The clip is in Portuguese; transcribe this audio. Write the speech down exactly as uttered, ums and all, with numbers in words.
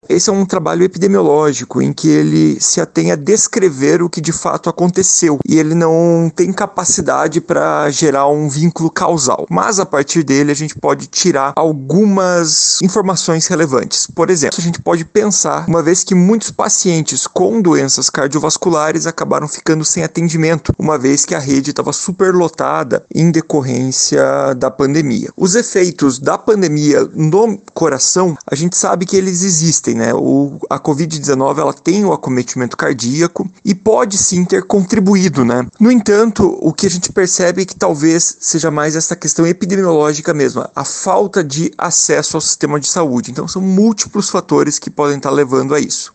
Esse é um trabalho epidemiológico em que ele se atém a descrever o que de fato aconteceu e ele não tem capacidade para gerar um vínculo causal. Mas a partir dele a gente pode tirar algumas informações relevantes. Por exemplo, a gente pode pensar, uma vez que muitos pacientes com doenças cardiovasculares acabaram ficando sem atendimento, uma vez que a rede estava superlotada em decorrência da pandemia. Os efeitos da pandemia no coração, a gente sabe que eles existem, né? O, a covid dezenove ela tem o acometimento cardíaco e pode sim ter contribuído, né? No entanto, o que a gente percebe é que talvez seja mais essa questão epidemiológica mesmo, a falta de acesso ao sistema de saúde. Então são múltiplos fatores que podem estar levando a isso.